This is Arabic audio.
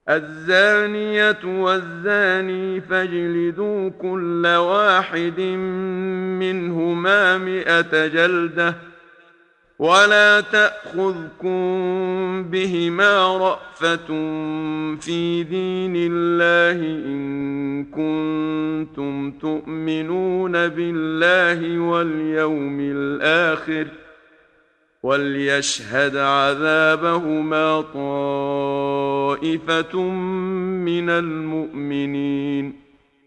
الزانية والزاني فاجلدوا كل واحد منهما 100 جلدة، ولا تأخذكم بهما رأفة في دين الله إن كنتم تؤمنون بالله واليوم الآخر، وليشهد عذابهما طائفة من المؤمنين.